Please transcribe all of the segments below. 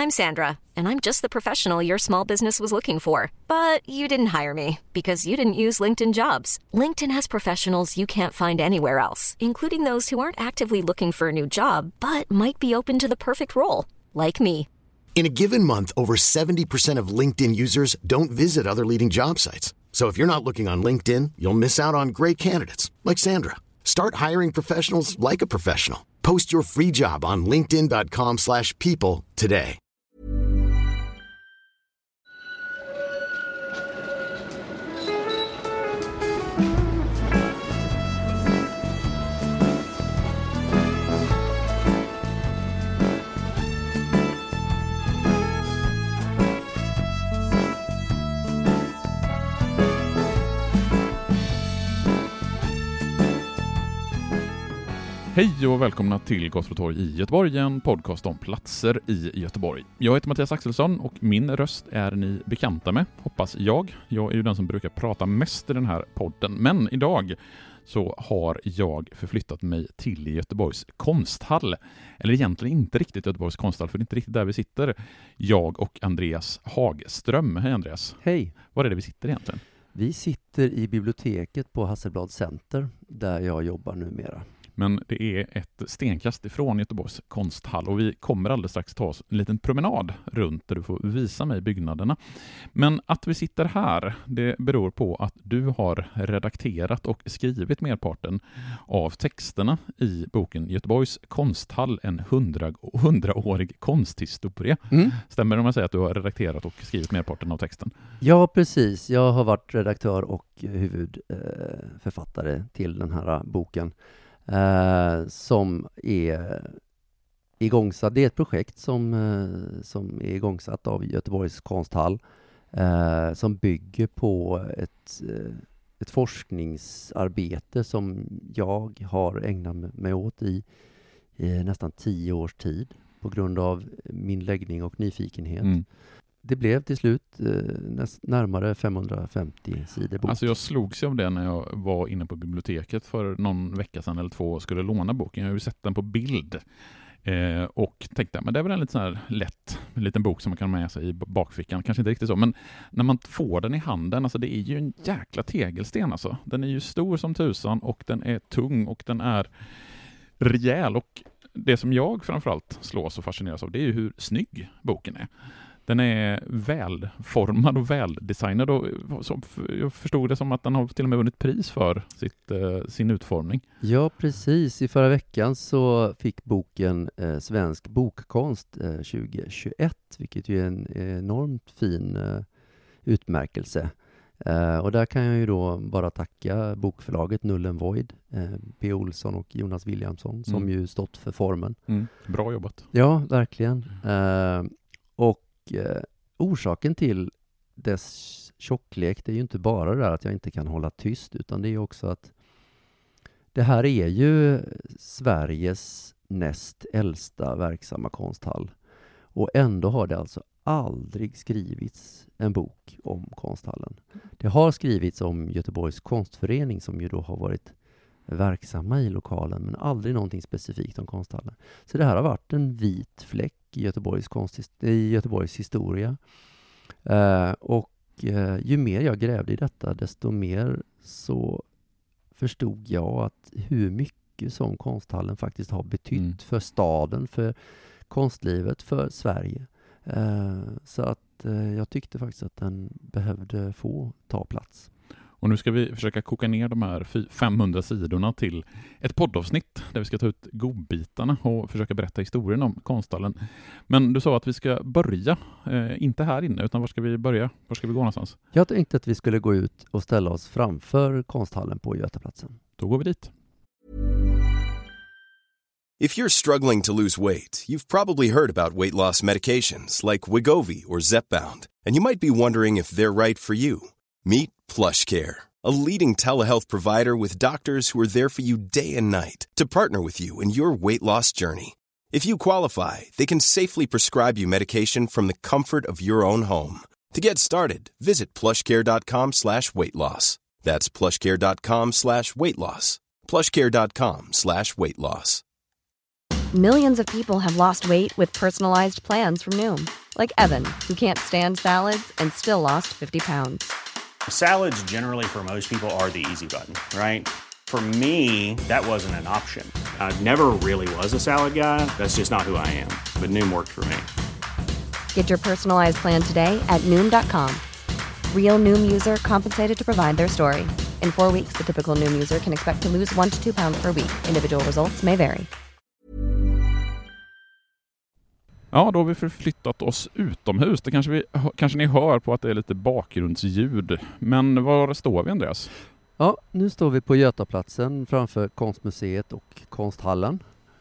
I'm Sandra, and I'm just the professional your small business was looking for. But you didn't hire me because you didn't use LinkedIn Jobs. LinkedIn has professionals you can't find anywhere else, including those who aren't actively looking for a new job, but might be open to the perfect role, like me. In a given month, over 70% of LinkedIn users don't visit other leading job sites. So if you're not looking on LinkedIn, you'll miss out on great candidates like Sandra. Start hiring professionals like a professional. Post your free job on linkedin.com/people today. Hej och välkomna till Gator i Göteborg, en podcast om platser i Göteborg. Jag heter Mattias Axelsson och min röst är ni bekanta med, hoppas jag. Jag är ju den som brukar prata mest i den här podden, men idag så har jag förflyttat mig till Göteborgs konsthall. Eller egentligen inte riktigt Göteborgs konsthall, för det är inte riktigt där vi sitter. Jag och Andreas Hagström. Hej Andreas. Hej. Var är det vi sitter egentligen? Vi sitter i biblioteket på Hasselblad Center, där jag jobbar numera. Men det är ett stenkast ifrån Göteborgs konsthall och vi kommer alldeles strax ta oss en liten promenad runt där du får visa mig byggnaderna. Men att vi sitter här, det beror på att du har redakterat och skrivit merparten av texterna i boken Göteborgs konsthall, en 100-årig konsthistoria. Stämmer det om jag säger att du har redakterat och skrivit merparten av texten? Ja, precis. Jag har varit redaktör och huvudförfattare till den här boken. Som är igångsatt. Det är ett projekt som är igångsatt av Göteborgs konsthall som bygger på ett forskningsarbete som jag har ägnat mig åt i nästan 10 års tid på grund av min läggning och nyfikenhet. Det blev till slut närmare 550 sidor bok. Alltså jag slogs av det när jag var inne på biblioteket för någon vecka sedan eller 2 och skulle låna boken. Jag har ju sett den på bild och tänkte men det är väl en lite sån här lätt liten bok som man kan ha med sig i bakfickan. Kanske inte riktigt så, men när man får den i handen, alltså det är ju en jäkla tegelsten alltså. Den är ju stor som tusan och den är tung och den är rejäl, och det som jag framförallt slås och fascineras av, det är ju hur snygg boken är. Den är välformad och väldesignad och jag förstod det som att den har till och med vunnit pris för sin utformning. Ja, precis. I förra veckan så fick boken Svensk bokkonst 2021, vilket ju är en enormt fin utmärkelse. Och där kan jag ju då bara tacka bokförlaget Null and Void, P. Olsson och Jonas Williamson som ju stått för formen. Bra jobbat. Ja, verkligen. Och orsaken till dess tjocklek, det är ju inte bara det att jag inte kan hålla tyst, utan det är också att det här är ju Sveriges näst äldsta verksamma konsthall. Och ändå har det alltså aldrig skrivits en bok om konsthallen. Det har skrivits om Göteborgs konstförening som ju då har varit verksamma i lokalen, men aldrig någonting specifikt om konsthallen. Så det här har varit en vit fläck i Göteborgs historia. Och ju mer jag grävde i detta, desto mer så förstod jag att hur mycket som konsthallen faktiskt har betytt för staden, för konstlivet, för Sverige. Så att jag tyckte faktiskt att den behövde få ta plats. Och nu ska vi försöka koka ner de här 500 sidorna till ett poddavsnitt där vi ska ta ut godbitarna och försöka berätta historien om konsthallen. Men du sa att vi ska börja, inte här inne, utan var ska vi börja? Var ska vi gå någonstans? Jag tänkte att vi skulle gå ut och ställa oss framför konsthallen på Götaplatsen. Då går vi dit. If you're struggling to lose weight, you've probably heard about weight loss medications like Wegovy or Zepbound, and you might be wondering if they're right for you. Meet PlushCare, a leading telehealth provider with doctors who are there for you day and night to partner with you in your weight loss journey. If you qualify, they can safely prescribe you medication from the comfort of your own home. To get started, visit plushcare.com/weightloss. That's plushcare.com/weightloss. plushcare.com/weightloss. Millions of people have lost weight with personalized plans from Noom. Like Evan, who can't stand salads and still lost 50 pounds. Salads generally for most people are the easy button, right? For me, that wasn't an option. I never really was a salad guy. That's just not who I am. But Noom worked for me. Get your personalized plan today at Noom.com. Real Noom user compensated to provide their story. In 4 weeks, the typical Noom user can expect to lose 1 to 2 pounds per week. Individual results may vary. Ja, då har vi förflyttat oss utomhus. Det kanske ni hör på att det är lite bakgrundsljud. Men var står vi, Andreas? Ja, nu står vi på Götaplatsen framför Konstmuseet och Konsthallen.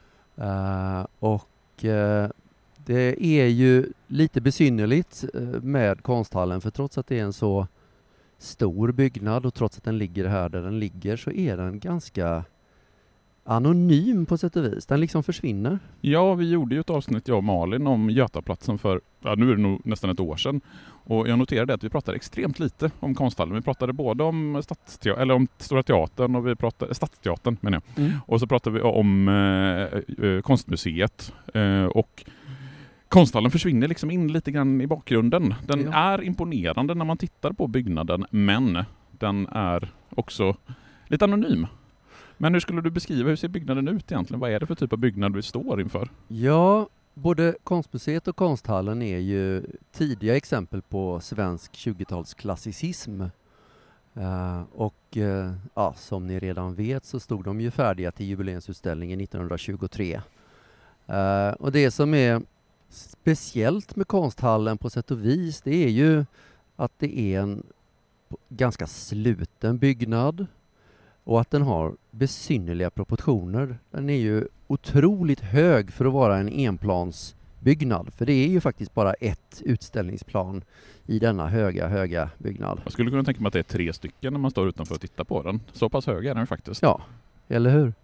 Det är ju lite besynnerligt med Konsthallen, för trots att det är en så stor byggnad och trots att den ligger här där den ligger, så är den ganska anonym på sätt och vis. Den liksom försvinner. Ja, vi gjorde ju ett avsnitt, jag och Malin, om Götaplatsen för, nu är det nog nästan ett år sedan. Och jag noterade att vi pratade extremt lite om Konsthallen. Vi pratade både om om Stora Teatern och vi pratade Stadsteatern, menar jag. Och så pratade vi om Konstmuseet och Konsthallen försvinner liksom in lite grann i bakgrunden. Den är imponerande när man tittar på byggnaden, men den är också lite anonym. Men hur skulle du beskriva, hur ser byggnaden ut egentligen? Vad är det för typ av byggnad vi står inför? Ja, både Konstmuseet och Konsthallen är ju tidiga exempel på svensk 20-talsklassicism. Som ni redan vet så stod de ju färdiga till jubileumsutställningen 1923. Och det som är speciellt med Konsthallen på sätt och vis, det är ju att det är en ganska sluten byggnad och att den har besynnerliga proportioner. Den är ju otroligt hög för att vara en enplansbyggnad, för det är ju faktiskt bara ett utställningsplan i denna höga byggnad. Jag skulle kunna tänka mig att det är 3 stycken när man står utanför och tittar på den. Så pass hög är den faktiskt. Ja, eller hur?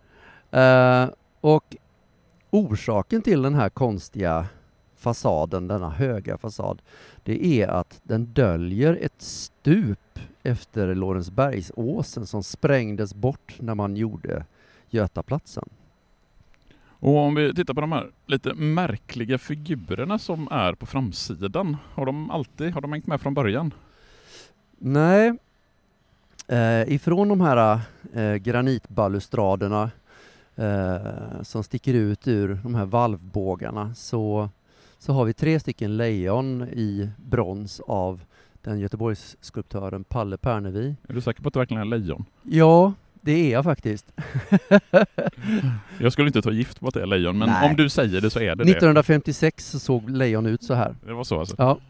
Och orsaken till den här konstiga fasaden, denna höga fasad, det är att den döljer ett stup efter Lorensbergsåsen som sprängdes bort när man gjorde Götaplatsen. Och om vi tittar på de här lite märkliga figurerna som är på framsidan, har de hängt med från början? Nej, ifrån de här granitbalustraderna som sticker ut ur de här valvbågarna så har vi 3 stycken lejon i brons av den Göteborgsskulptören Palle Pernevi. Är du säker på att det verkligen är lejon? Ja, det är jag faktiskt. Jag skulle inte ta gift på att det är lejon, men om du säger det så är det 1956 så såg lejon ut så här. Det var så alltså? Ja.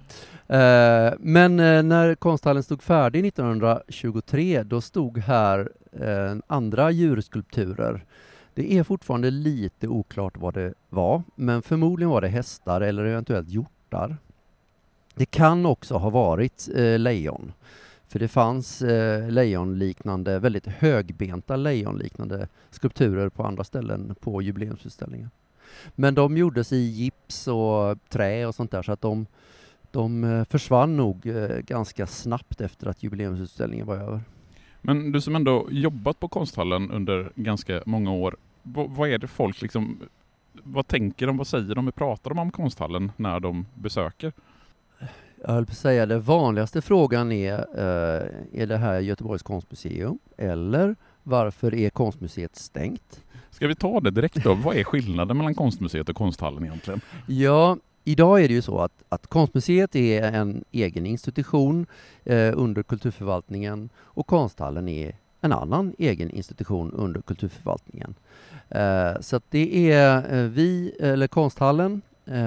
Men när Konsthallen stod färdig 1923, då stod här andra djurskulpturer. Det är fortfarande lite oklart vad det var, men förmodligen var det hästar eller eventuellt hjortar. Det kan också ha varit lejon, för det fanns lejonliknande, väldigt högbenta lejonliknande skulpturer på andra ställen på jubileumsutställningen. Men de gjordes i gips och trä och sånt där, så att de försvann nog ganska snabbt efter att jubileumsutställningen var över. Men du som ändå jobbat på Konsthallen under ganska många år, vad är det folk liksom, vad tänker de, vad säger de, hur pratar de om Konsthallen när de besöker? Jag höll på att säga, det vanligaste frågan är det här Göteborgs konstmuseum, eller varför är konstmuseet stängt? Ska vi ta det direkt då? Vad är skillnaden mellan konstmuseet och Konsthallen egentligen? Ja, idag är det ju så att konstmuseet är en egen institution under kulturförvaltningen och Konsthallen är en annan egen institution under kulturförvaltningen. Så att det är Konsthallen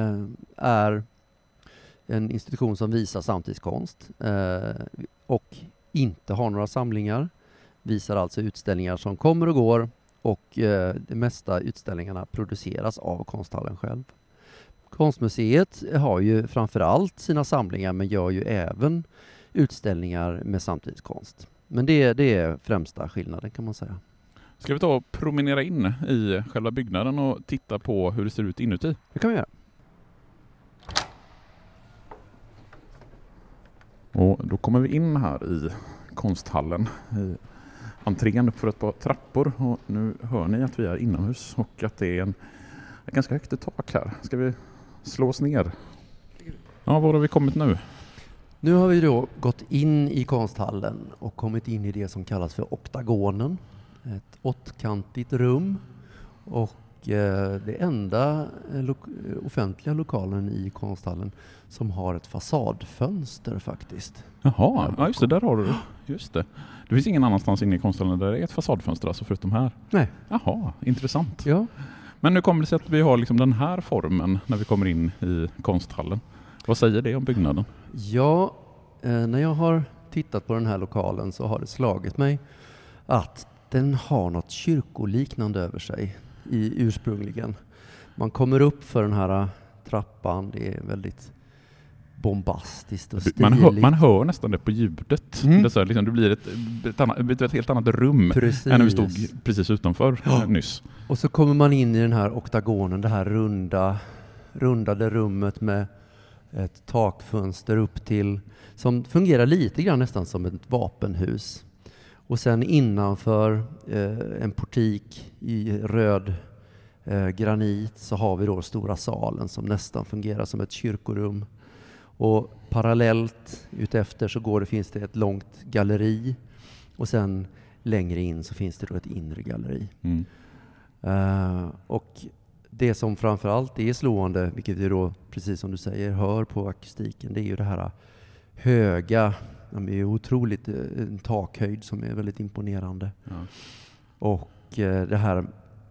är en institution som visar samtidskonst och inte har några samlingar. Visar alltså utställningar som kommer och går, och de mesta utställningarna produceras av Konsthallen själv. Konstmuseet har ju framförallt sina samlingar, men gör ju även utställningar med samtidskonst. Men det är främsta skillnaden, kan man säga. Ska vi ta och promenera in i själva byggnaden och titta på hur det ser ut inuti? Det kan vi göra. Och då kommer vi in här i Konsthallen, i entrén upp för ett par trappor, och nu hör ni att vi är inomhus och att det är en är ganska högt i tak här. Ska vi slå oss ner? Ja, var har vi kommit nu? Nu har vi då gått in i konsthallen och kommit in i det som kallas för oktagonen. Ett åttkantigt rum och det enda offentliga lokalen i konsthallen som har ett fasadfönster faktiskt. Jaha, ja just det, där har du. Just det. Det finns ingen annanstans inne i konsthallen där det är ett fasadfönster alltså förutom här. Nej. Jaha, intressant. Ja. Men nu kommer det sig att vi har liksom den här formen när vi kommer in i konsthallen. Vad säger det om byggnaden? Ja, när jag har tittat på den här lokalen så har det slagit mig att den har något kyrkoliknande över sig ursprungligen. Man kommer upp för den här trappan, det är väldigt bombastiskt och stiligt. Man hör nästan det på ljudet. Det, så här, liksom, det blir ett helt annat rum precis. Än när vi stod precis utanför nyss. Och så kommer man in i den här oktagonen, det här rundade rummet med ett takfönster upp till, som fungerar lite grann nästan som ett vapenhus. Och sen innanför en portik i röd granit så har vi då stora salen som nästan fungerar som ett kyrkorum. Och parallellt utefter så finns det ett långt galleri och sen längre in så finns det då ett inre galleri. Och det som framförallt är slående, vilket vi då precis som du säger hör på akustiken, det är ju det här höga, de är otroligt en takhöjd som är väldigt imponerande. Ja. Och det här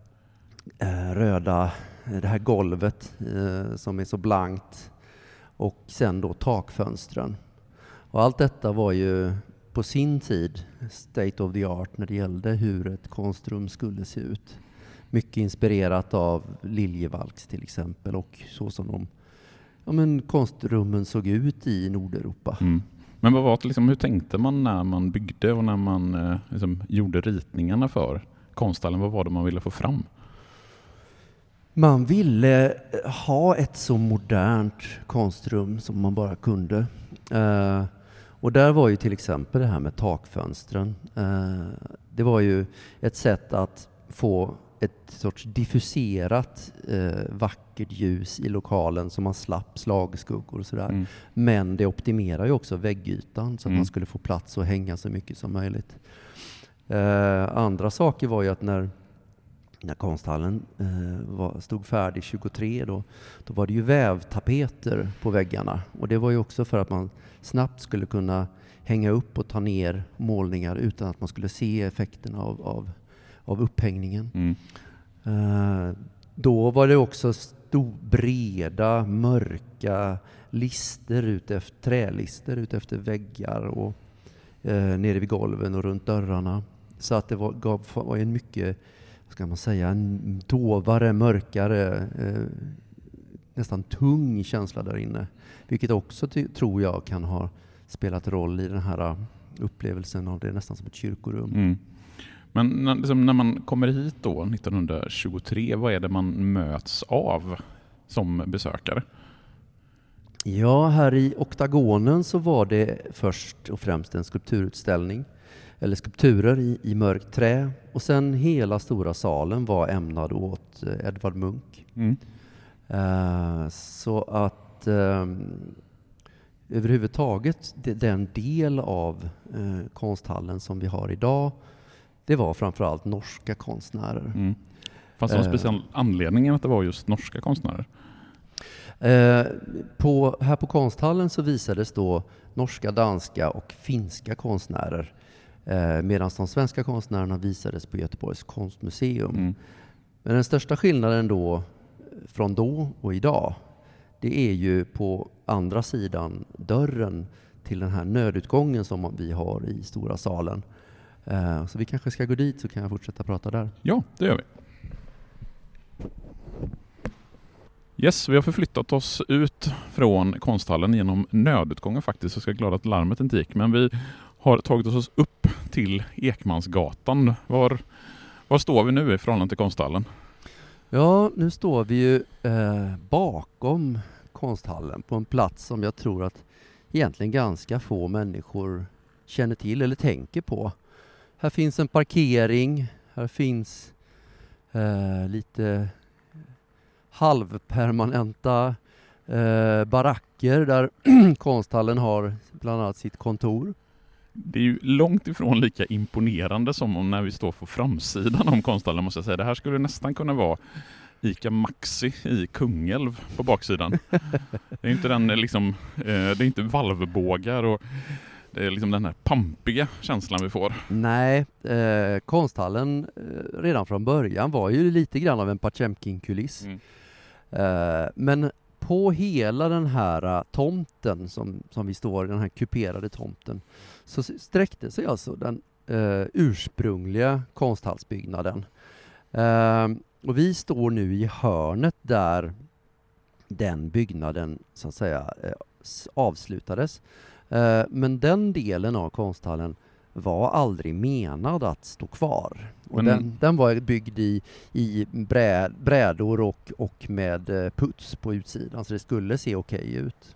det här golvet som är så blankt och sen då takfönstren. Och allt detta var ju på sin tid state of the art när det gällde hur ett konstrum skulle se ut. Mycket inspirerat av Liljevalchs till exempel och så som konstrummen såg ut i Nordeuropa. Men vad var det, liksom, hur tänkte man när man byggde och när man liksom, gjorde ritningarna för konsthallen? Vad var det man ville få fram? Man ville ha ett så modernt konstrum som man bara kunde. Och där var ju till exempel det här med takfönstren. Det var ju ett sätt att få ett sorts diffuserat vackert ljus i lokalen som man slapp slagskuggor och sådär. Men det optimerar ju också väggytan så att man skulle få plats att hänga så mycket som möjligt. Andra saker var ju att när konsthallen stod färdig 23 då var det ju vävtapeter på väggarna. Och det var ju också för att man snabbt skulle kunna hänga upp och ta ner målningar utan att man skulle se effekterna av upphängningen. Då var det också breda, mörka trälister ut efter väggar och nere vid golven och runt dörrarna. Så att det var en mycket, ska man säga, en dovare, mörkare, nästan tung känsla där inne. Vilket också tror jag kan ha spelat roll i den här upplevelsen av det nästan som ett kyrkorum. Men när man kommer hit då 1923, vad är det man möts av som besökare? Ja, här i oktagonen så var det först och främst en skulpturutställning eller skulpturer i mörkt trä och sen hela stora salen var ämnad åt Edvard Munch. Så att överhuvudtaget den del av konsthallen som vi har idag, det var framförallt norska konstnärer. Fanns det någon speciell anledning att det var just norska konstnärer? Här på konsthallen så visades då norska, danska och finska konstnärer medan de svenska konstnärerna visades på Göteborgs konstmuseum. Men den största skillnaden då från då och idag, det är ju på andra sidan dörren till den här nödutgången som vi har i stora salen. Så vi kanske ska gå dit så kan jag fortsätta prata där. Ja, det gör vi. Yes, vi har förflyttat oss ut från konsthallen genom nödutgången faktiskt. Jag ska glada att larmet inte gick. Men vi har tagit oss upp till Ekmansgatan. Var står vi nu i förhållande till konsthallen? Ja, nu står vi ju bakom konsthallen på en plats som jag tror att egentligen ganska få människor känner till eller tänker på. Här finns en parkering, här finns lite halvpermanenta baracker där konsthallen har bland annat sitt kontor. Det är ju långt ifrån lika imponerande som om när vi står på framsidan om konsthallen, måste jag säga. Det här skulle nästan kunna vara Ica Maxi i Kungälv på baksidan. Det är inte den liksom, det är inte valvbågar och det är liksom den här pampiga känslan vi får. Nej, konsthallen redan från början var ju lite grann av en Potemkin-kuliss. Men på hela den här tomten som vi står i, den här kuperade tomten, så sträckte sig alltså den ursprungliga konsthallsbyggnaden. Och vi står nu i hörnet där den byggnaden så att säga avslutades. Men den delen av konsthallen var aldrig menad att stå kvar. Och den var byggd i brädor och med puts på utsidan, så det skulle se okej ut.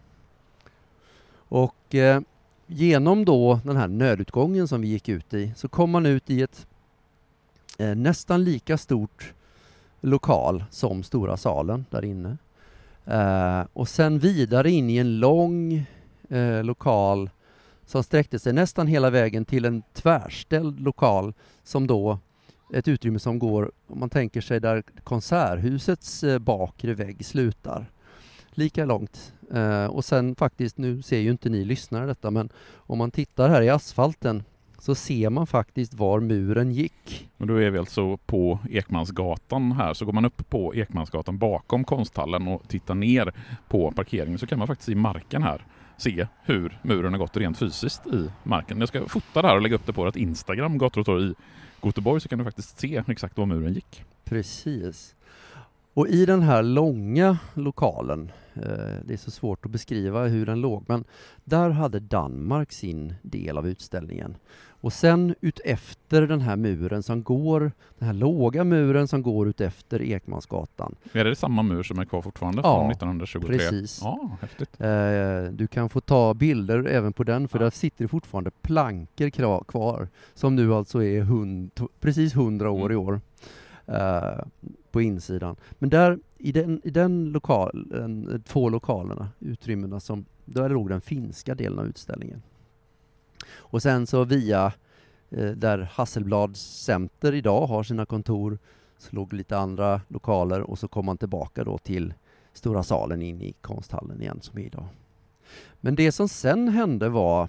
Och genom då den här nödutgången som vi gick ut i, så kom man ut i ett nästan lika stort lokal som stora salen där inne. Och sen vidare in i en lång lokal som sträckte sig nästan hela vägen till en tvärställd lokal, som då ett utrymme som går, om man tänker sig där konserthusets bakre vägg slutar. Lika långt. Och sen faktiskt, nu ser ju inte ni lyssnare detta, men om man tittar här i asfalten så ser man faktiskt var muren gick. Och då är vi alltså på Ekmansgatan här, så går man upp på Ekmansgatan bakom konsthallen och tittar ner på parkeringen, så kan man faktiskt i marken här se hur muren har gått rent fysiskt i marken. Jag ska fota där och lägga upp det på vårt Instagram, Gator och torg i Göteborg, så kan du faktiskt se exakt var muren gick. Precis. Och i den här långa lokalen, det är så svårt att beskriva hur den låg, men där hade Danmark sin del av utställningen. Och sen utefter den här muren som går, den här låga muren som går utefter Ekmansgatan. Är det samma mur som är kvar fortfarande från 1923? Precis. Ja, häftigt. Du kan få ta bilder även på den, för där sitter fortfarande plankor kvar som nu alltså är precis 100 år i år. På insidan. Men där i den lokalen, 2 lokalerna, utrymmena, där låg den finska delen av utställningen. Och sen så via där Hasselblads Center idag har sina kontor, så låg lite andra lokaler, och så kom man tillbaka då till stora salen in i konsthallen igen som är idag. Men det som sen hände var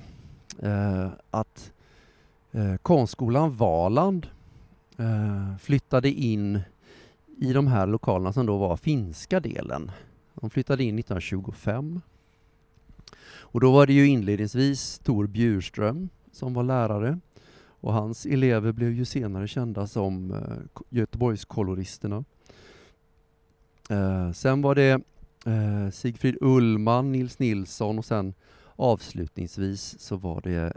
att konstskolan Valand flyttade in i de här lokalerna som då var finska delen. De flyttade in 1925. Och då var det ju inledningsvis Tor Bjurström som var lärare. Och hans elever blev ju senare kända som Göteborgskoloristerna. Sen var det Sigfrid Ullman, Nils Nilsson, och sen avslutningsvis så var det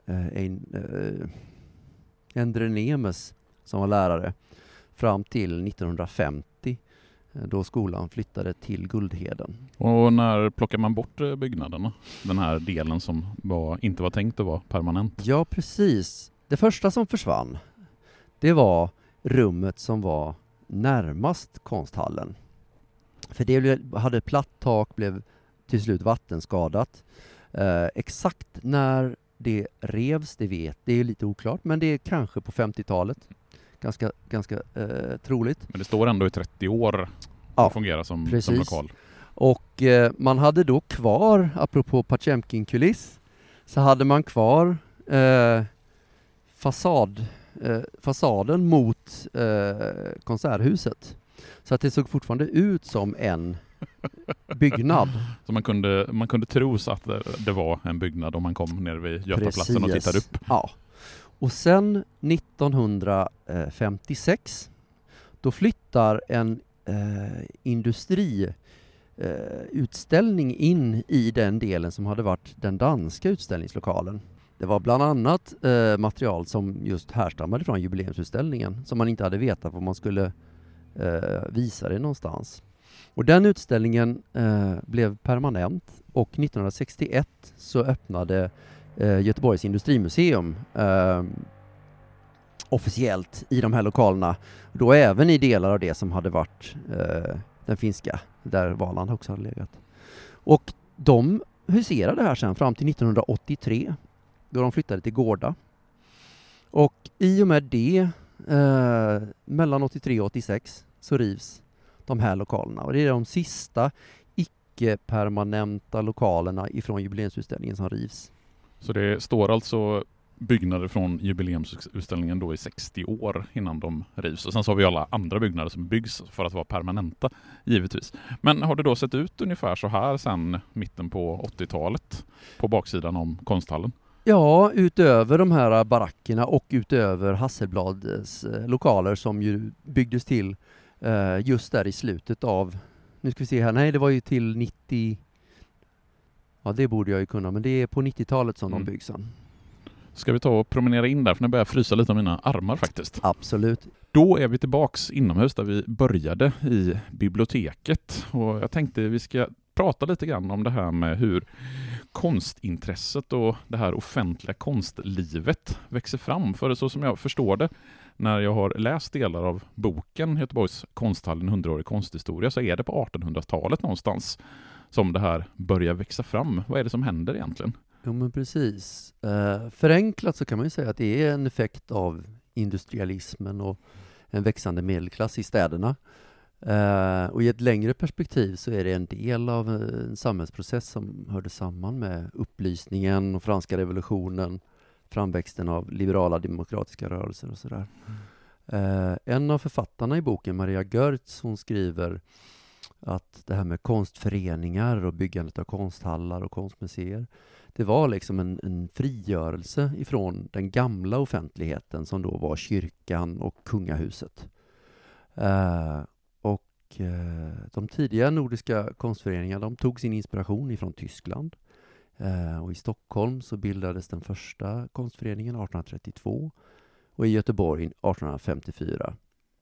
Endre Nemes som var lärare fram till 1950, då skolan flyttade till Guldheden. Och när plockar man bort byggnaderna? Den här delen som inte var tänkt att vara permanent? Ja, precis. Det första som försvann, det var rummet som var närmast konsthallen. För det hade platt tak, blev till slut vattenskadat. Exakt när det revs, det är lite oklart, men det är kanske på 50-talet. Ganska troligt. Men det står ändå i 30 år att fungera som lokal. Och man hade då kvar, apropå Potemkin-kuliss, så hade man kvar fasaden mot konserthuset. Så att det såg fortfarande ut som en byggnad. Så man kunde tro att det var en byggnad om man kom ner vid Götaplatsen och tittade upp. Ja. Och sen 1956 då flyttar en industriutställning in i den delen som hade varit den danska utställningslokalen. Det var bland annat material som just härstammade från jubileumsutställningen, som man inte hade vetat var man skulle visa det någonstans. Och den utställningen blev permanent, och 1961 så öppnade Göteborgs industrimuseum officiellt i de här lokalerna. Då även i delar av det som hade varit den finska, där Valand också hade legat. Och de huserade här sen fram till 1983, då de flyttade till Gårda. Och i och med det, mellan 83 och 86, så rivs de här lokalerna. Och det är de sista icke-permanenta lokalerna ifrån jubileumsutställningen som rivs. Så det står alltså byggnader från jubileumsutställningen då i 60 år innan de rivs. Och sen så har vi alla andra byggnader som byggs för att vara permanenta, givetvis. Men har det då sett ut ungefär så här sedan mitten på 80-talet på baksidan om konsthallen? Ja, utöver de här barackerna och utöver Hasselblads lokaler som ju byggdes till just där i slutet av, nu ska vi se här, nej det var ju till 90, ja det borde jag ju kunna, men det är på 90-talet som de byggs sen. Ska vi ta och promenera in där, för nu börjar jag frysa lite av mina armar faktiskt. Absolut. Då är vi tillbaks inomhus där vi började i biblioteket. Och jag tänkte vi ska prata lite grann om det här med hur konstintresset och det här offentliga konstlivet växer fram. För så som jag förstår det, när jag har läst delar av boken Göteborgs konsthall, en 100-årig konsthistoria, så är det på 1800-talet någonstans som det här börjar växa fram. Vad är det som händer egentligen? Jo men precis. Förenklat så kan man ju säga att det är en effekt av industrialismen och en växande medelklass i städerna. Och i ett längre perspektiv så är det en del av en samhällsprocess som hörde samman med upplysningen och franska revolutionen, framväxten av liberala demokratiska rörelser och sådär. En av författarna i boken, Maria Görtz, hon skriver att det här med konstföreningar och byggandet av konsthallar och konstmuseer, det var liksom en frigörelse ifrån den gamla offentligheten som då var kyrkan och kungahuset. De tidiga nordiska konstföreningarna, de tog sin inspiration ifrån Tyskland. Och i Stockholm så bildades den första konstföreningen 1832 och i Göteborg 1854.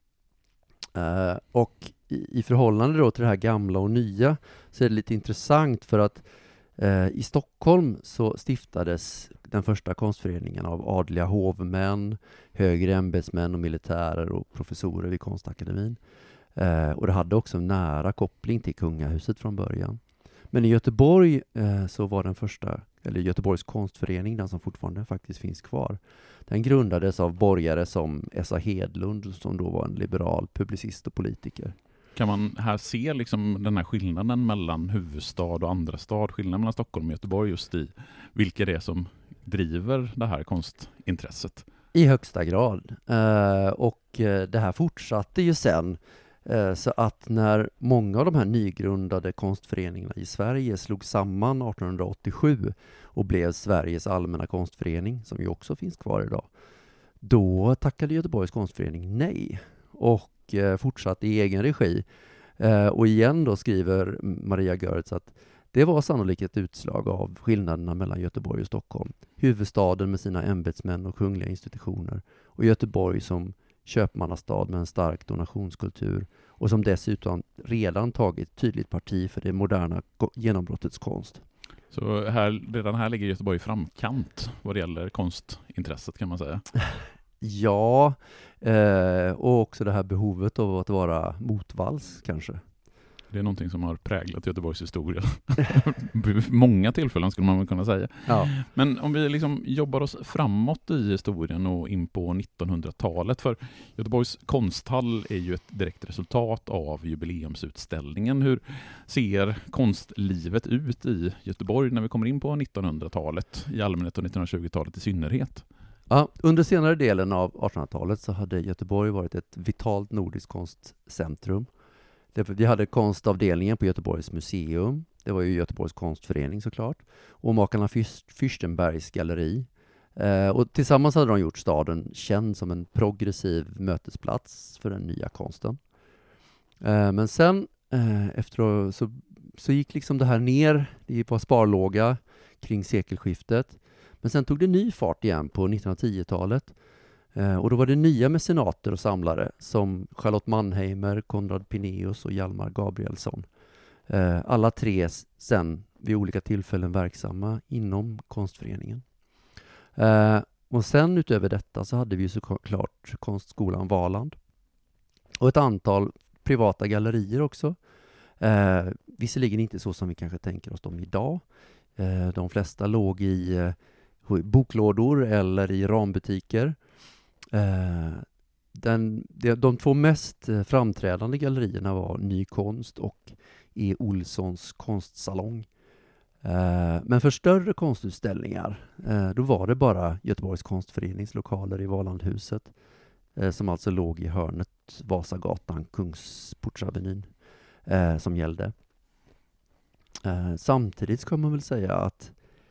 Och i förhållande då till det här gamla och nya så är det lite intressant för att i Stockholm så stiftades den första konstföreningen av adliga hovmän, högre ämbetsmän och militärer och professorer vid konstakademin. Och det hade också en nära koppling till kungahuset från början. Men i Göteborg så var den första, eller Göteborgs konstförening, den som fortfarande faktiskt finns kvar, den grundades av borgare som S.A. Hedlund, som då var en liberal publicist och politiker. Kan man här se liksom den här skillnaden mellan huvudstad och andra stad, skillnaden mellan Stockholm och Göteborg just i vilka det är som driver det här konstintresset? I högsta grad. Och det här fortsatte ju sen. Så att när många av de här nygrundade konstföreningarna i Sverige slog samman 1887 och blev Sveriges allmänna konstförening, som ju också finns kvar idag, då tackade Göteborgs konstförening nej och fortsatte i egen regi. Och igen då skriver Maria Görtz att det var sannolikt ett utslag av skillnaderna mellan Göteborg och Stockholm. Huvudstaden med sina ämbetsmän och kungliga institutioner och Göteborg som köpmannastad med en stark donationskultur och som dessutom redan tagit tydligt parti för det moderna genombrottets konst. Så redan här ligger Göteborg i framkant vad det gäller konstintresset, kan man säga. Ja, och också det här behovet av att vara motvalls kanske. Det är någonting som har präglat Göteborgs historia. Många tillfällen skulle man väl kunna säga. Ja. Men om vi liksom jobbar oss framåt i historien och in på 1900-talet, för Göteborgs konsthall är ju ett direkt resultat av jubileumsutställningen. Hur ser konstlivet ut i Göteborg när vi kommer in på 1900-talet i allmänhet och 1920-talet i synnerhet? Ja, under senare delen av 1800-talet så hade Göteborg varit ett vitalt nordiskt konstcentrum. Vi hade konstavdelningen på Göteborgs museum. Det var ju Göteborgs konstförening såklart. Och makarna Fürstenbergs galleri. Och tillsammans hade de gjort staden känd som en progressiv mötesplats för den nya konsten. Men sen efteråt så gick liksom det här ner. Det var sparlåga kring sekelskiftet. Men sen tog det ny fart igen på 1910-talet. Och då var det nya mecenater och samlare som Charlotte Mannheimer, Konrad Pineus och Hjalmar Gabrielsson. Alla tre sen vid olika tillfällen verksamma inom konstföreningen. Och sen utöver detta så hade vi såklart konstskolan Valand. Och ett antal privata gallerier också. Visserligen inte så som vi kanske tänker oss dem idag. De flesta låg i boklådor eller i rambutiker. De två mest framträdande gallerierna var Ny Konst och E. Olssons konstsalong. Men för större konstutställningar, då var det bara Göteborgs konstförenings lokaler i Valandhuset, som alltså låg i hörnet Vasagatan, Kungsportsavenyn, som gällde. Samtidigt ska man väl säga att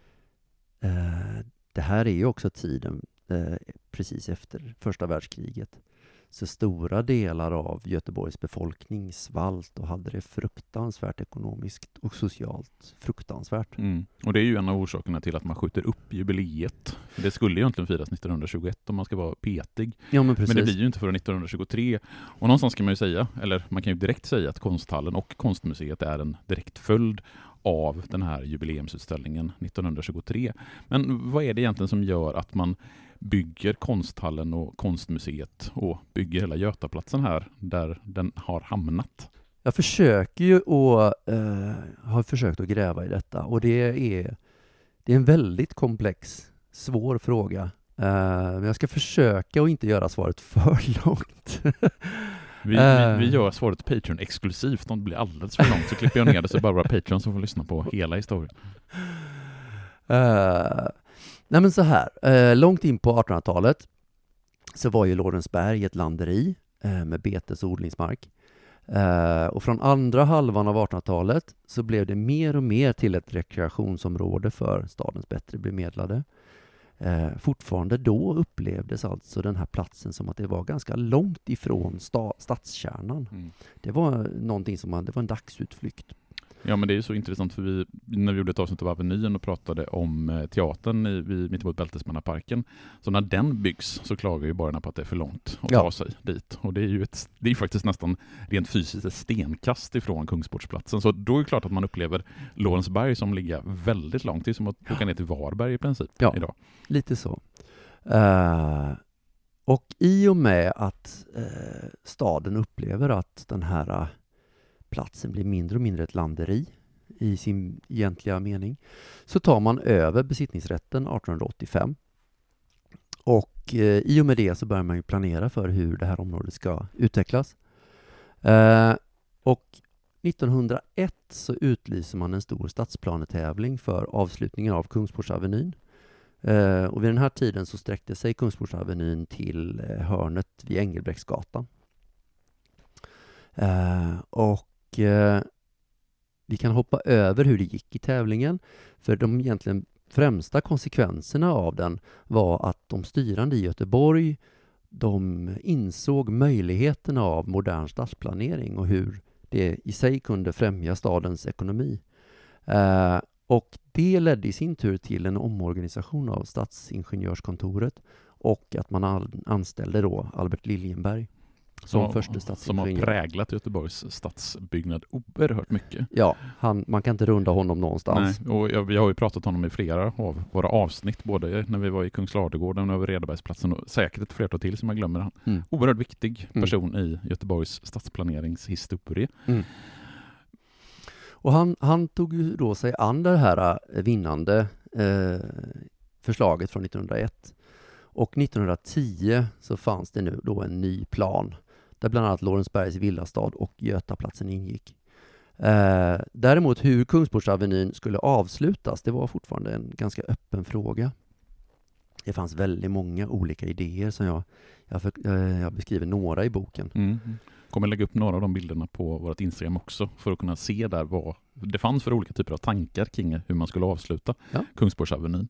det här är ju också tiden precis efter första världskriget. Så stora delar av Göteborgs befolkning svalt och hade det fruktansvärt ekonomiskt och socialt fruktansvärt. Och det är ju en av orsakerna till att man skjuter upp jubileet. För det skulle ju egentligen firas 1921 om man ska vara petig. Ja, men precis. Men det blir ju inte förrän 1923. Och någonstans kan man ju säga, eller man kan ju direkt säga att Konsthallen och Konstmuseet är en direkt följd av den här jubileumsutställningen 1923. Men vad är det egentligen som gör att man bygger Konsthallen och Konstmuseet och bygger hela Götaplatsen här där den har hamnat? Jag försöker ju har försökt att gräva i detta, och det är en väldigt komplex, svår fråga. Men jag ska försöka att inte göra svaret för långt. Vi gör svaret Patreon exklusivt. Om det blir alldeles för långt så klipper jag ner det så bara våra Patreon som får lyssna på hela historien. Nej, men så här. Långt in på 1800-talet så var ju Lorensberg ett landeri med betes- och odlingsmark. Och från andra halvan av 1800-talet så blev det mer och mer till ett rekreationsområde för stadens bättre bemedlade. Fortfarande då upplevdes alltså den här platsen som att det var ganska långt ifrån stadskärnan. Det var någonting det var en dagsutflykt. Ja, men det är ju så intressant, för när vi gjorde ett avsnitt av Avenyn och pratade om teatern mittemot Bältesmannaparken, så när den byggs så klagar ju borgarna på att det är för långt att ta sig dit. Och det är ju faktiskt nästan rent fysiskt ett stenkast ifrån Kungsportsplatsen. Så då är det klart att man upplever Lorensberg som ligger väldigt långt. Det är som att åka ner till Varberg i princip idag. Lite så. Och i och med att staden upplever att den här platsen blir mindre och mindre ett landeri i sin egentliga mening, så tar man över besittningsrätten 1885. Och i och med det så börjar man ju planera för hur det här området ska utvecklas. Och 1901 så utlyser man en stor stadsplanetävling för avslutningen av Kungsportsavenyn. Och vid den här tiden så sträckte sig Kungsportsavenyn till hörnet vid Engelbrektsgatan. Och vi kan hoppa över hur det gick i tävlingen, för de egentligen främsta konsekvenserna av den var att de styrande i Göteborg, de insåg möjligheterna av modern stadsplanering och hur det i sig kunde främja stadens ekonomi. Och det ledde i sin tur till en omorganisation av stadsingenjörskontoret och att man anställde då Albert Liljenberg som första stadsingenjör. Som har präglat Göteborgs stadsbyggnad oerhört mycket. Ja, man kan inte runda honom någonstans. Nej, och jag har ju pratat om honom i flera av våra avsnitt, både när vi var i Kungsladegården och över Redarbergsplatsen, och säkert ett flertal till som jag glömmer han. Oerhört viktig person i Göteborgs stadsplaneringshistoria. Och han tog ju då sig an det här vinnande förslaget från 1901. Och 1910 så fanns det nu då en ny plan där bland annat Lorensbergs villastad och Götaplatsen ingick. Däremot hur Kungsportsavenyn skulle avslutas, det var fortfarande en ganska öppen fråga. Det fanns väldigt många olika idéer som jag beskriver några i boken. Kommer lägga upp några av de bilderna på vårt Instagram också för att kunna se där vad det fanns för olika typer av tankar kring hur man skulle avsluta Kungsportsavenyn.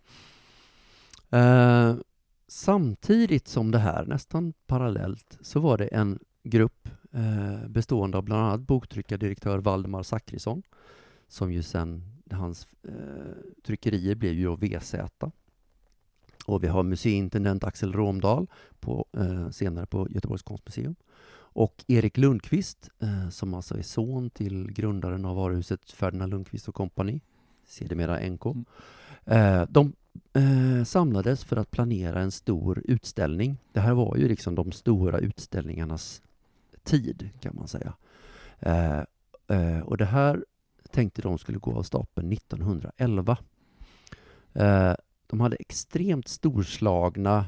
Samtidigt som det här, nästan parallellt, så var det en grupp bestående av bland annat boktryckardirektör Valdemar Zackrisson, som ju sen hans tryckerier blev ju VZ. Och vi har museiintendent Axel Romdahl senare på Göteborgs konstmuseum. Och Erik Lundqvist, som alltså är son till grundaren av varuhuset Ferdinand Lundqvist och Company, sedermera NK. De samlades för att planera en stor utställning. Det här var ju liksom de stora utställningarnas tid, kan man säga. Och det här tänkte de skulle gå av stapeln 1911. De hade extremt storslagna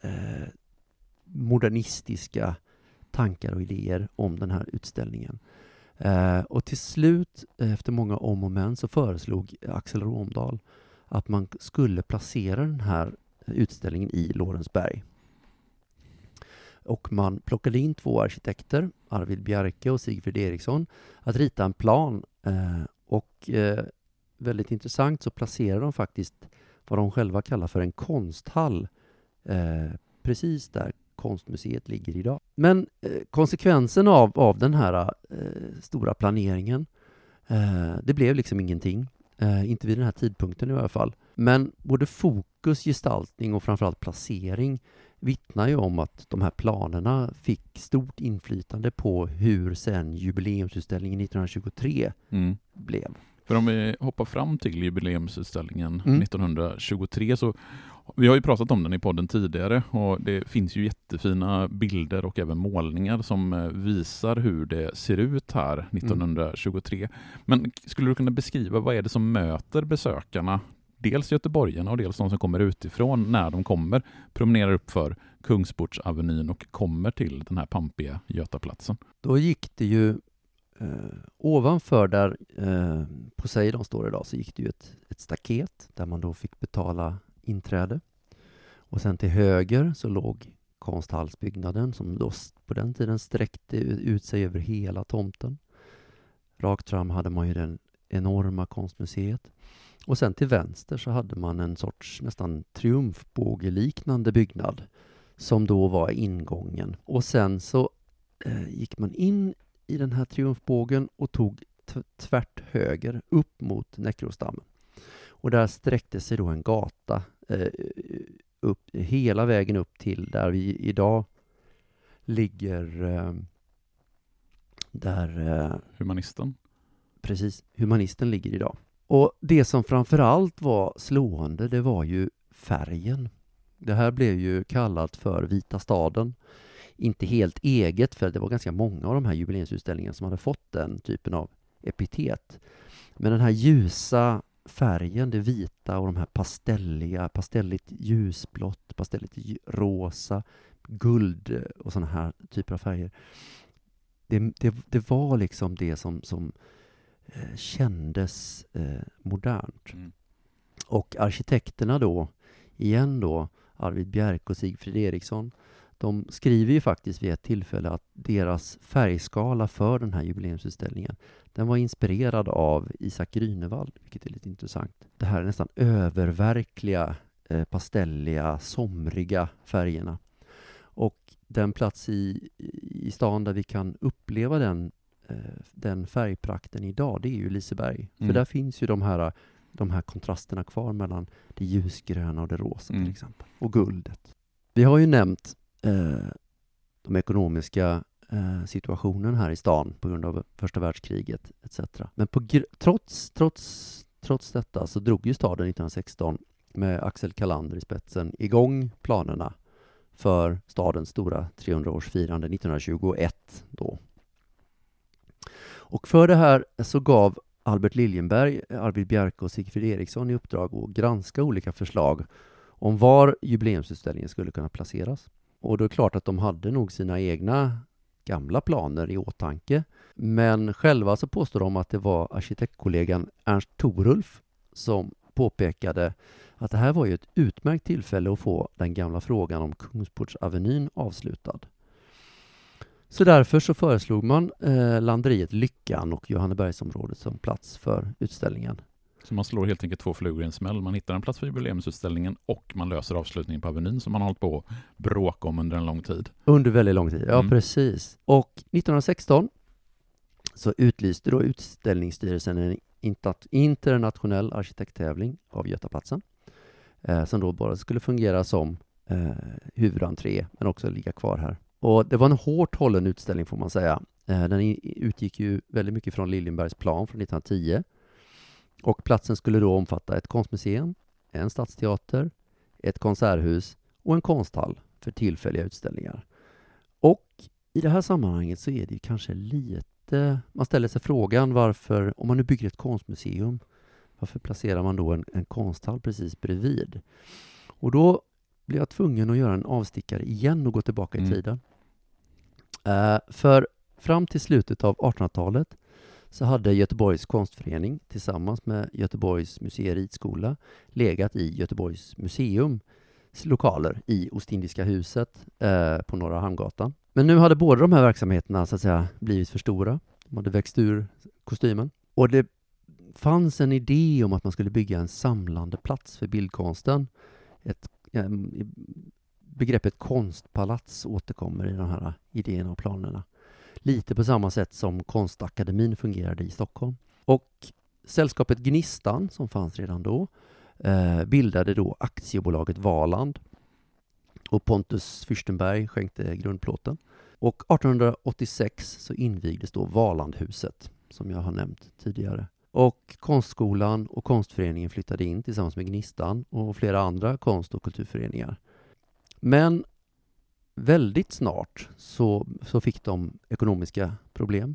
modernistiska tankar och idéer om den här utställningen. Och till slut, efter många om och men, så föreslog Axel Romdahl att man skulle placera den här utställningen i Lorensberg. Och man plockade in 2 arkitekter, Arvid Bjerke och Sigfrid Eriksson, att rita en plan. Och väldigt intressant så placerade de faktiskt vad de själva kallar för en konsthall precis där konstmuseet ligger idag. Men konsekvensen av den här stora planeringen, det blev liksom ingenting. Inte vid den här tidpunkten i alla fall. Men både fokus, gestaltning och framförallt placering vittnar ju om att de här planerna fick stort inflytande på hur sen jubileumsutställningen 1923 blev. För om vi hoppar fram till jubileumsutställningen 1923 så vi har ju pratat om den i podden tidigare och det finns ju jättefina bilder och även målningar som visar hur det ser ut här 1923. Men skulle du kunna beskriva vad är det som möter besökarna, dels göteborgarna och dels de som kommer utifrån när de kommer, promenerar upp för Kungsportsavenyn och kommer till den här pampiga Götaplatsen? Då gick det ju ovanför där Poseidon står idag, så gick det ju ett staket där man då fick betala inträde. Och sen till höger så låg konsthallsbyggnaden som då på den tiden sträckte ut sig över hela tomten. Rakt fram hade man ju den enorma konstmuseet. Och sen till vänster så hade man en sorts nästan triumfbågeliknande byggnad som då var ingången. Och sen så gick man in i den här triumfbågen och tog tvärt höger upp mot Näckrosdammen. Och där sträckte sig då en gata upp hela vägen upp till där vi idag ligger där Humanisten. Precis, Humanisten ligger idag. Och det som framförallt var slående, det var ju färgen. Det här blev ju kallat för Vita staden. Inte helt eget, för det var ganska många av de här jubileumsutställningarna som hade fått den typen av epitet. Men den här ljusa färgen, det vita och de här pastelligt ljusblått, pastelligt rosa, guld och såna här typer av färger. Det var liksom det som kändes modernt. Och arkitekterna då, igen då, Arvid Bjerke och Sigfrid Eriksson, de skriver ju faktiskt vid ett tillfälle att deras färgskala för den här jubileumsutställningen, den var inspirerad av Isak Grünewald, vilket är lite intressant. Det här är nästan öververkliga, pastelliga, somriga färgerna. Och den plats i stan där vi kan uppleva den färgprakten idag, det är ju Liseberg. För där finns ju de här kontrasterna kvar mellan det ljusgröna och det rosa till exempel. Och guldet. Vi har ju nämnt de ekonomiska situationen här i stan på grund av första världskriget etc. Men trots detta så drog ju staden 1916 med Axel Kalander i spetsen igång planerna för stadens stora 300-årsfirande 1921 då. Och för det här så gav Albert Liljenberg, Arvid Bjerke och Sigfrid Eriksson i uppdrag att granska olika förslag om var jubileumsutställningen skulle kunna placeras. Och då är det klart att de hade nog sina egna gamla planer i åtanke. Men själva så påstår de att det var arkitektkollegan Ernst Torulf som påpekade att det här var ju ett utmärkt tillfälle att få den gamla frågan om Kungsportsavenyn avslutad. Så därför så föreslog man landeriet Lyckan och Johannebergsområdet som plats för utställningen. Så man slår helt enkelt 2 flugor i en smäll. Man hittar en plats för jubileumsutställningen och man löser avslutningen på Avenyn som man har hållit på att bråka om under en lång tid. Under väldigt lång tid, ja precis. Och 1916 så utlyste då utställningsstyrelsen en internationell arkitekttävling av Götaplatsen som då bara skulle fungera som huvudentré men också ligga kvar här. Och det var en hårt hållen utställning får man säga. Den utgick ju väldigt mycket från Liljenbergs plan från 1910. Och platsen skulle då omfatta ett konstmuseum, en stadsteater, ett konserthus och en konsthall för tillfälliga utställningar. Och i det här sammanhanget så är det ju kanske lite man ställer sig frågan varför, om man nu bygger ett konstmuseum, varför placerar man då en konsthall precis bredvid? Och då blev jag tvungen att göra en avstickare igen och gå tillbaka i tiden. För fram till slutet av 1800-talet så hade Göteborgs konstförening tillsammans med Göteborgs museer ritskola legat i Göteborgs museums lokaler i Ostindiska huset på Norra Hamngatan. Men nu hade båda de här verksamheterna så att säga blivit för stora. De hade växt ur kostymen. Och det fanns en idé om att man skulle bygga en samlande plats för bildkonsten. Begreppet konstpalats återkommer i de här idéerna och planerna. Lite på samma sätt som Konstakademin fungerade i Stockholm. Och sällskapet Gnistan, som fanns redan då, bildade då aktiebolaget Valand. Och Pontus Fürstenberg skänkte grundplåten. Och 1886 så invigdes då Valandhuset, som jag har nämnt tidigare. Och konstskolan och konstföreningen flyttade in tillsammans med Gnistan och flera andra konst- och kulturföreningar. Men väldigt snart så fick de ekonomiska problem.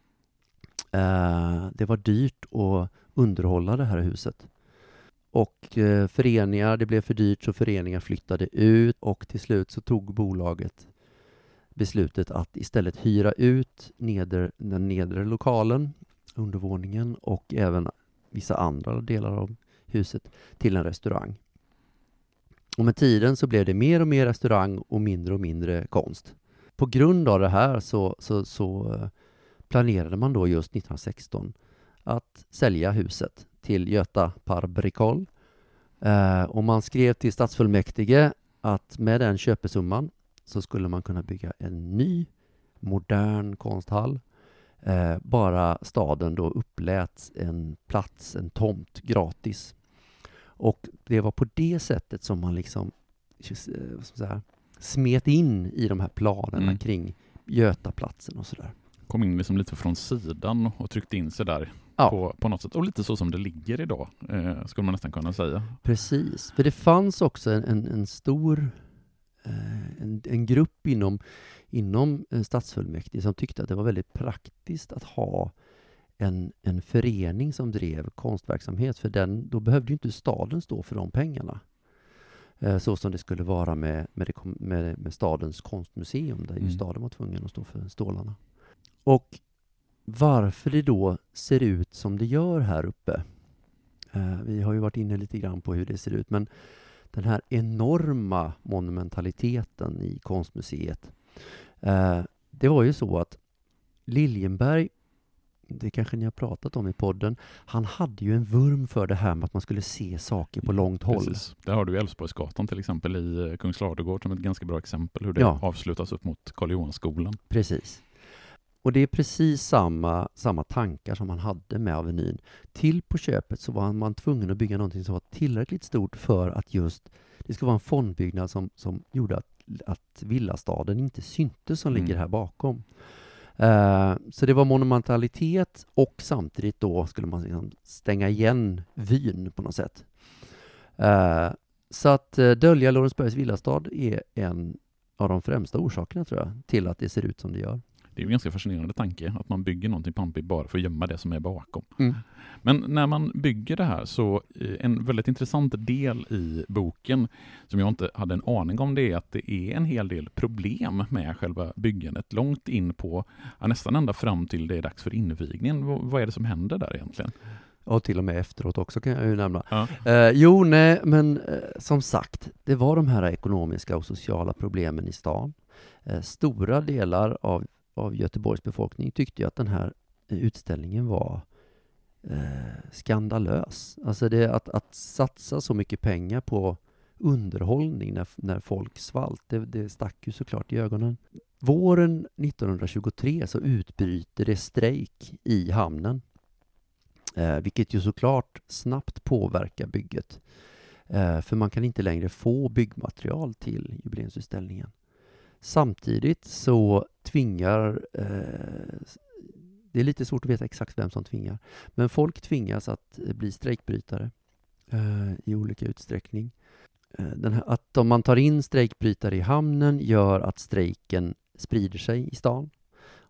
Det var dyrt att underhålla det här huset. Och föreningar, det blev för dyrt så föreningar flyttade ut och till slut så tog bolaget beslutet att istället hyra ut den nedre lokalen, undervåningen och även vissa andra delar av huset till en restaurang. Och med tiden så blev det mer och mer restaurang och mindre konst. På grund av det här så planerade man då just 1916 att sälja huset till Göta Parbricol. Och man skrev till stadsfullmäktige att med den köpesumman så skulle man kunna bygga en ny modern konsthall. Bara staden då upplät en tomt gratis. Och det var på det sättet som man liksom smet in i de här planerna kring Götaplatsen och sådär. Kom in liksom lite från sidan och tryckte in sig där på något sätt. Och lite så som det ligger idag, skulle man nästan kunna säga. Precis, för det fanns också en stor en grupp inom stadsfullmäktige som tyckte att det var väldigt praktiskt att ha en förening som drev konstverksamhet, för då behövde ju inte staden stå för de pengarna. Så som det skulle vara med stadens konstmuseum, där ju staden var tvungen att stå för stålarna. Och varför det då ser ut som det gör här uppe. Vi har ju varit inne lite grann på hur det ser ut, men den här enorma monumentaliteten i konstmuseet. Det var ju så att Liljenberg, det kanske ni har pratat om i podden, han hade ju en vurm för det här med att man skulle se saker på långt håll. Precis. Där har du Älvsborgsgatan till exempel i Kungsladugård som ett ganska bra exempel hur det avslutas upp mot Carl Johan-skolan. Precis. Och det är precis samma tankar som man hade med Avenyn. Till på köpet så var man tvungen att bygga någonting som var tillräckligt stort för att just det ska vara en fondbyggnad som gjorde att villastaden inte syntes som ligger här bakom. Så det var monumentalitet och samtidigt då skulle man liksom stänga igen vyn på något sätt. Så att dölja Lorensbergs villastad är en av de främsta orsakerna, tror jag, till att det ser ut som det gör. Det är ju en ganska fascinerande tanke att man bygger någonting pampigt bara för att gömma det som är bakom. Men när man bygger det här så en väldigt intressant del i boken som jag inte hade en aning om, det är att det är en hel del problem med själva byggandet långt in på, nästan ända fram till det är dags för invigningen. Vad är det som händer där egentligen? Och till och med efteråt också kan jag ju nämna. Ja. Men som sagt, det var de här ekonomiska och sociala problemen i stan. Stora delar av Göteborgs befolkning tyckte ju att den här utställningen var skandalös. Alltså att satsa så mycket pengar på underhållning när folk svalt, det stack ju såklart i ögonen. Våren 1923 så utbryter det strejk i hamnen, vilket ju såklart snabbt påverkar bygget. För man kan inte längre få byggmaterial till jubileumsutställningen. Samtidigt så tvingar, det är lite svårt att veta exakt vem som tvingar, men folk tvingas att bli strejkbrytare i olika utsträckning. Att om man tar in strejkbrytare i hamnen gör att strejken sprider sig i stan.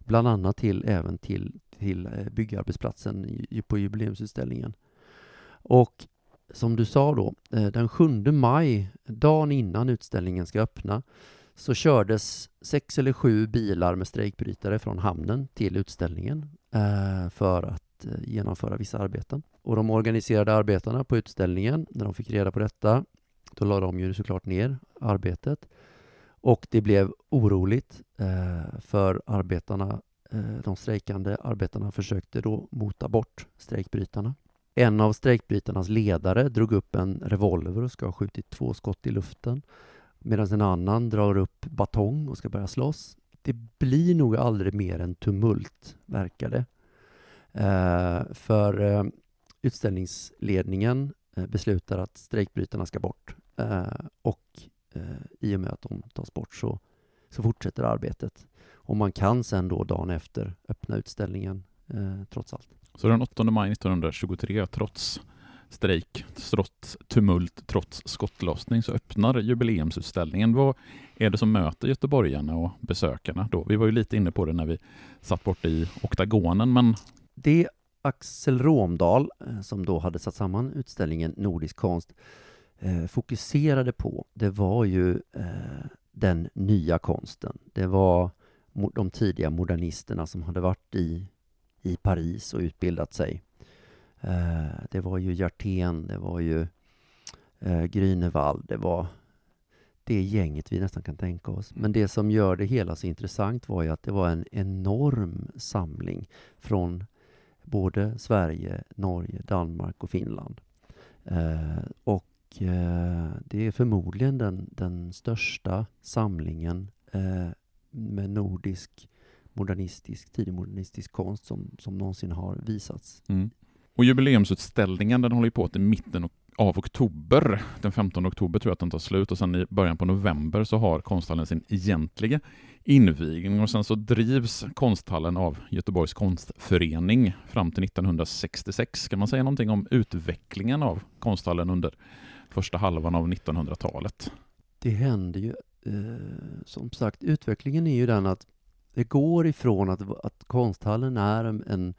bland annat även till byggarbetsplatsen på jubileumsutställningen. Och som du sa då, den 7 maj, dagen innan utställningen ska öppna, så kördes 6 eller 7 bilar med strejkbrytare från hamnen till utställningen för att genomföra vissa arbeten. Och de organiserade arbetarna på utställningen, när de fick reda på detta, då la de ju såklart ner arbetet. Och det blev oroligt för arbetarna. De strejkande arbetarna försökte då mota bort strejkbrytarna. En av strejkbrytarnas ledare drog upp en revolver och ska ha skjutit 2 skott i luften, medan en annan drar upp batong och ska börja slåss. Det blir nog aldrig mer än tumult, verkar det. För utställningsledningen beslutar att strejkbrytarna ska bort. Och i och med att de tas bort så fortsätter arbetet. Och man kan sen då dagen efter öppna utställningen trots allt. Så den 8 maj 1923, trots strejk, trots tumult, trots skottlossning, så öppnar jubileumsutställningen. Vad är det som möter göteborgarna och besökarna då? Vi var ju lite inne på det när vi satt bort i oktagonen, men... Det Axel Romdahl, som då hade satt samman utställningen Nordisk konst, fokuserade på, det var ju den nya konsten. Det var de tidiga modernisterna som hade varit i Paris och utbildat sig. Det var ju Hjertén, det var ju Grünewald, det var det gänget vi nästan kan tänka oss. Men det som gör det hela så intressant var ju att det var en enorm samling från både Sverige, Norge, Danmark och Finland. Det är förmodligen den största samlingen med nordisk tidig modernistisk konst som någonsin har visats. Mm. Och jubileumsutställningen, den håller ju på till mitten av oktober. Den 15 oktober tror jag att den tar slut, och sen i början på november så har konsthallen sin egentliga invigning, och sen så drivs konsthallen av Göteborgs konstförening fram till 1966. Kan man säga någonting om utvecklingen av konsthallen under första halvan av 1900-talet? Det händer ju, som sagt, utvecklingen är ju den att det går ifrån att konsthallen är en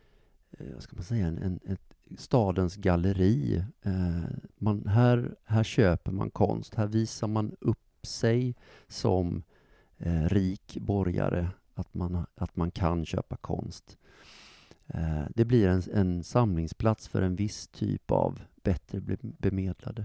stadens galleri. Här köper man konst. Här visar man upp sig som rik borgare. Att man kan köpa konst. Det blir en samlingsplats för en viss typ av bättre bemedlade.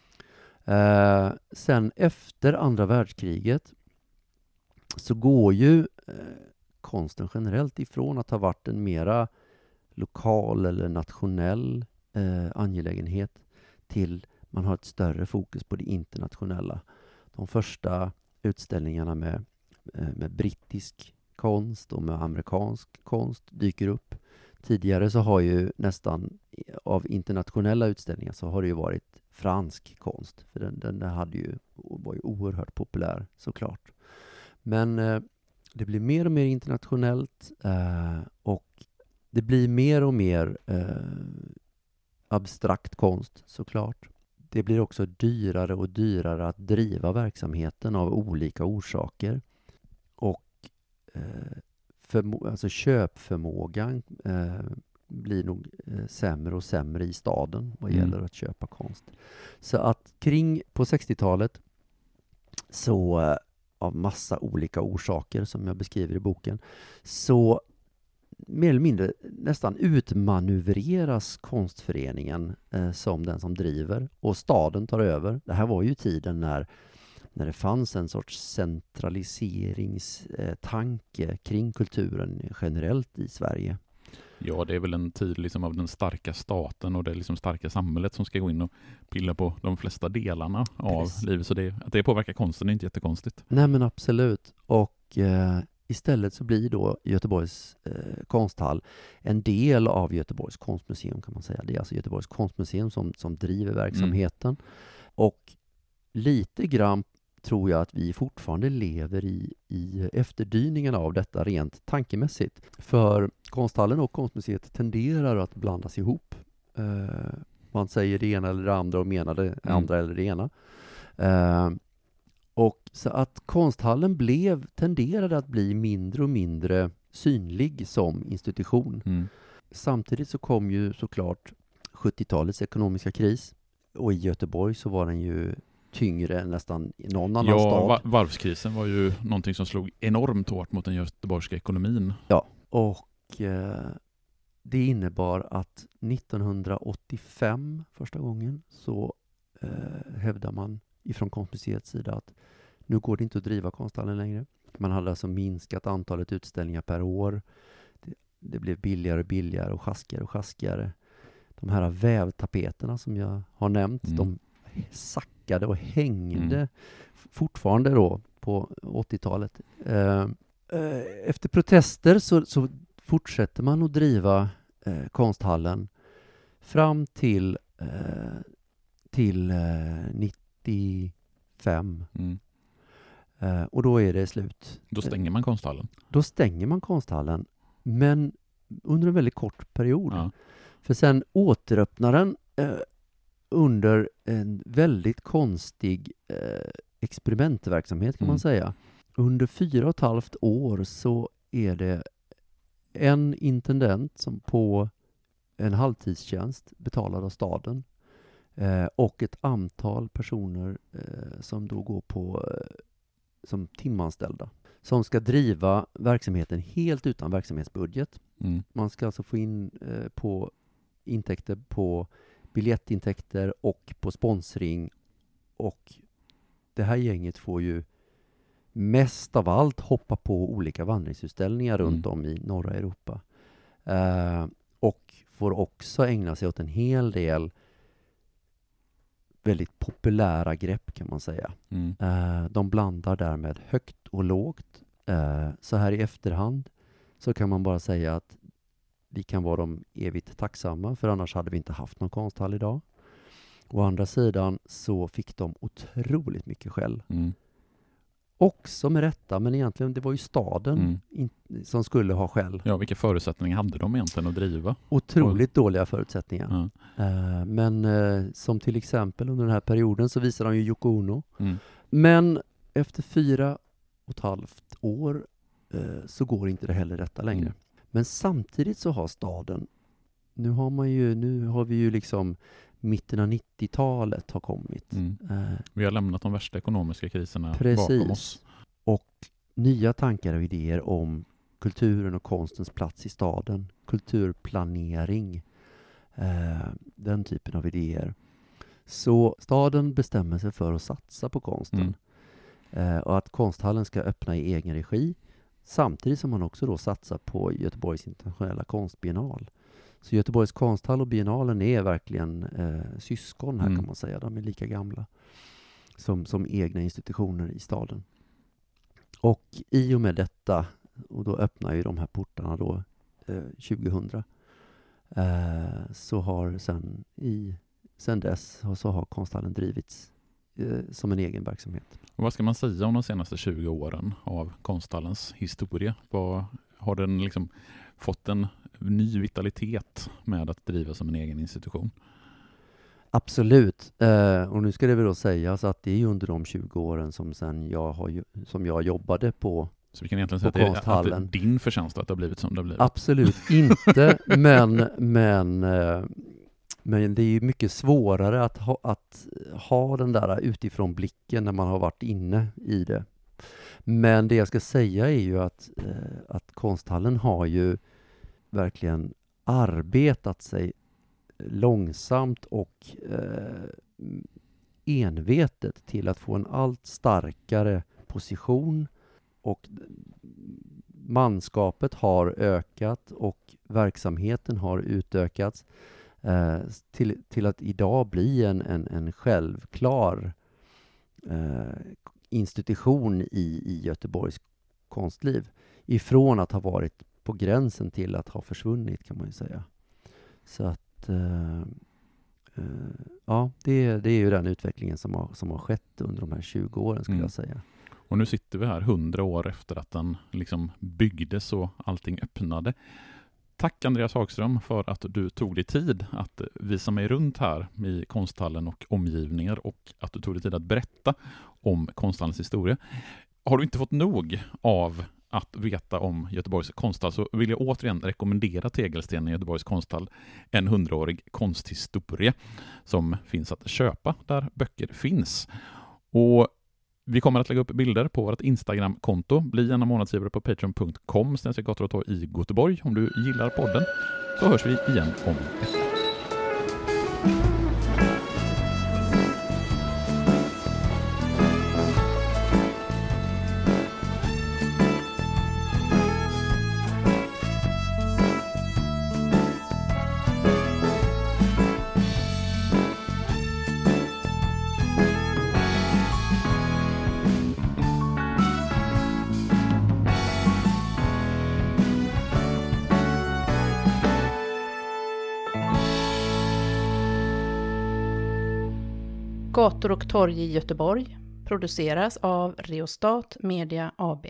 Sen efter andra världskriget så går ju konsten generellt ifrån att ha varit en mera lokal eller nationell angelägenhet till man har ett större fokus på det internationella. De första utställningarna med brittisk konst och med amerikansk konst dyker upp. Tidigare så har ju nästan av internationella utställningar så har det ju varit fransk konst. För den var ju oerhört populär såklart. Men det blir mer och mer internationellt och det blir mer och mer abstrakt konst såklart. Det blir också dyrare och dyrare att driva verksamheten av olika orsaker. Och alltså köpförmågan blir nog sämre och sämre i staden vad gäller att köpa konst. Så att på 60-talet så av massa olika orsaker som jag beskriver i boken så mer eller mindre nästan utmanövreras konstföreningen som den som driver och staden tar över. Det här var ju tiden när det fanns en sorts centraliseringstanke kring kulturen generellt i Sverige. Ja, det är väl en tid liksom av den starka staten och det liksom starka samhället som ska gå in och pilla på de flesta delarna av livet. Så att det påverkar konsten är inte jättekonstigt. Nej, men absolut. Och istället så blir då Göteborgs konsthall en del av Göteborgs konstmuseum kan man säga. Det är alltså Göteborgs konstmuseum som driver verksamheten. Och lite grann tror jag att vi fortfarande lever i efterdyningarna av detta rent tankemässigt. För konsthallen och konstmuseet tenderar att blandas ihop. Man säger det ena eller det andra och menar det andra eller det ena. Och så att konsthallen tenderade att bli mindre och mindre synlig som institution. Samtidigt så kom ju såklart 70-talets ekonomiska kris, och i Göteborg så var den ju tyngre än nästan i någon annan stad. Varvskrisen var ju någonting som slog enormt hårt mot den göteborgska ekonomin. Ja, och det innebar att 1985 första gången så hävdar man ifrån Konstmuseets sida att nu går det inte att driva konsthallen längre. Man hade alltså minskat antalet utställningar per år. Det blev billigare och billigare och sjaskigare. De här vävtapeterna som jag har nämnt, de sackade och hängde fortfarande då på 80-talet. Efter protester så fortsätter man att driva konsthallen fram till 95. Och då är det slut. Då stänger man konsthallen. Då stänger man konsthallen, men under en väldigt kort period. Ja. För sen återöppnar den under en väldigt konstig experimentverksamhet kan man säga. Under 4,5 år så är det en intendent som på en halvtidstjänst betalad av staden och ett antal personer som då går på som timanställda som ska driva verksamheten helt utan verksamhetsbudget. Man ska alltså få in på intäkter på biljettintäkter och på sponsring, och det här gänget får ju mest av allt hoppa på olika vandringsutställningar runt om i norra Europa. Och får också ägna sig åt en hel del väldigt populära grepp kan man säga. De blandar därmed högt och lågt. Så här i efterhand så kan man bara säga att vi kan vara dem evigt tacksamma, för annars hade vi inte haft någon konsthall idag. Å andra sidan så fick de otroligt mycket skäll. Också med rätta, men egentligen det var ju staden som skulle ha skäll. Ja, vilka förutsättningar hade de egentligen att driva? Otroligt dåliga förutsättningar. Men som till exempel under den här perioden så visar de ju Yoko Ono. Men efter 4,5 år så går inte det heller detta längre. Men samtidigt så har staden, nu har vi ju liksom mitten av 90-talet har kommit. Vi har lämnat de värsta ekonomiska kriserna bakom oss. Och nya tankar och idéer om kulturen och konstens plats i staden. Kulturplanering. Den typen av idéer. Så staden bestämmer sig för att satsa på konsten. Och att konsthallen ska öppna i egen regi. Samtidigt som man också då satsar på Göteborgs internationella konstbiennal. Så Göteborgs konsthall och biennalen är verkligen syskon här kan man säga. De är lika gamla som egna institutioner i staden. Och i och med detta, och då öppnar ju de här portarna då 2000, så har sen dess så har konsthallen drivits som en egen verksamhet. Och vad ska man säga om de senaste 20 åren av konsthallens historia? Har den liksom fått en ny vitalitet med att driva som en egen institution? Absolut. Och nu ska det väl då sägas att det är under de 20 åren som jag jobbade på. Så vi kan egentligen säga att det är din förtjänst att det har blivit som det har blivit? Absolut inte, men det är ju mycket svårare att ha den där utifrån blicken när man har varit inne i det. Men det jag ska säga är ju att konsthallen har ju verkligen arbetat sig långsamt och envetet till att få en allt starkare position, och manskapet har ökat och verksamheten har utökats till att idag bli en självklar institution i Göteborgs konstliv, ifrån att ha varit på gränsen till att ha försvunnit kan man ju säga. Så att ja, det är ju den utvecklingen som har skett under de här 20 åren skulle jag säga. Och nu sitter vi här 100 år efter att den liksom byggdes och allting öppnade. Tack Andreas Hagström för att du tog dig tid att visa mig runt här i konsthallen och omgivningar, och att du tog dig tid att berätta om konsthallens historia. Har du inte fått nog av att veta om Göteborgs konsthall så vill jag återigen rekommendera Tegelstenen i Göteborgs konsthall, en 100-årig konsthistoria som finns att köpa där böcker finns. Och vi kommer att lägga upp bilder på vårt Instagram-konto. Bli en månadsgivare på patreon.com i Göteborg. Om du gillar podden så hörs vi igen om ett. Gator och torg i Göteborg produceras av Reostat Media AB.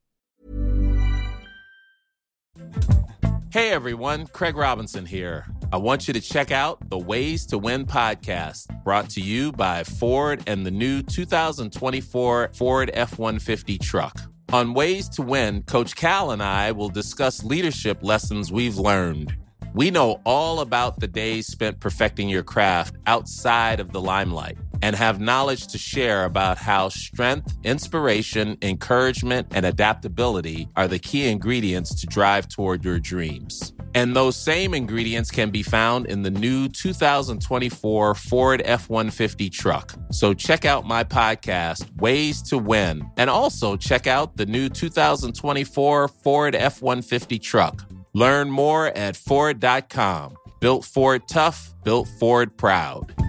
Hey everyone, Craig Robinson here. I want you to check out the Ways to Win podcast, brought to you by Ford and the new 2024 Ford F-150 truck. On Ways to Win, Coach Cal and I will discuss leadership lessons we've learned. We know all about the days spent perfecting your craft outside of the limelight and have knowledge to share about how strength, inspiration, encouragement, and adaptability are the key ingredients to drive toward your dreams. And those same ingredients can be found in the new 2024 Ford F-150 truck. So check out my podcast, Ways to Win, and also check out the new 2024 Ford F-150 truck. Learn more at Ford.com. Built Ford tough, built Ford proud.